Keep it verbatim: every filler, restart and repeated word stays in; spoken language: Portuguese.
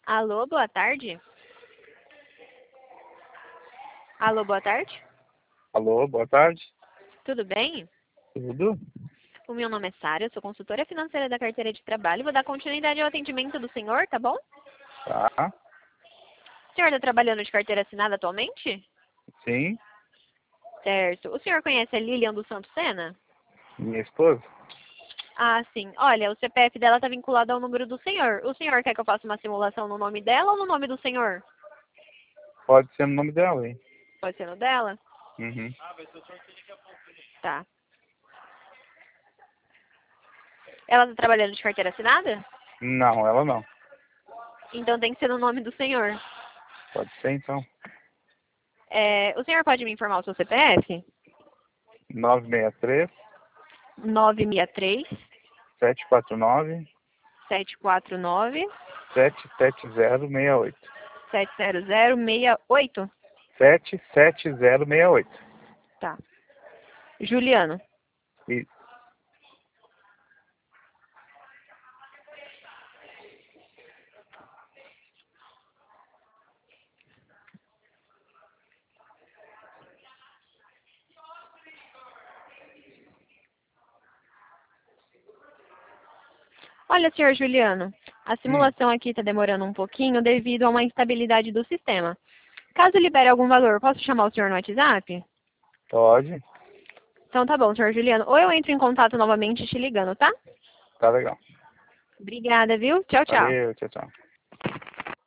Alô, boa tarde. Alô, boa tarde. Alô, boa tarde. Tudo bem? Tudo? O meu nome é Sara, eu sou consultora financeira da carteira de trabalho. Vou dar continuidade ao atendimento do senhor, tá bom? Tá. O senhor está trabalhando de carteira assinada atualmente? Sim. Certo. O senhor conhece a Lilian dos Santos Sena? Minha esposa? Ah, sim. Olha, o C P F dela está vinculado ao número do senhor. O senhor quer que eu faça uma simulação no nome dela ou no nome do senhor? Pode ser no nome dela, hein? Pode ser no dela? Uhum. Tá. Ela está trabalhando de carteira assinada? Não, ela não. Então tem que ser no nome do senhor. Pode ser, então. É, o senhor pode me informar o seu C P F? nove seis três, nove seis três, sete quatro nove, sete quatro nove, sete sete zero seis oito. sete zero zero seis oito. sete sete zero seis oito. Tá. Juliano. E Olha, senhor Juliano, a hum, simulação aqui está demorando um pouquinho devido a uma instabilidade do sistema. Caso libere algum valor, posso chamar o senhor no WhatsApp? pode. Então tá bom, senhor Juliano. Ou eu entro em contato novamente te ligando, tá? Tá legal. Obrigada, viu? Tchau, tchau. Valeu, tchau, tchau.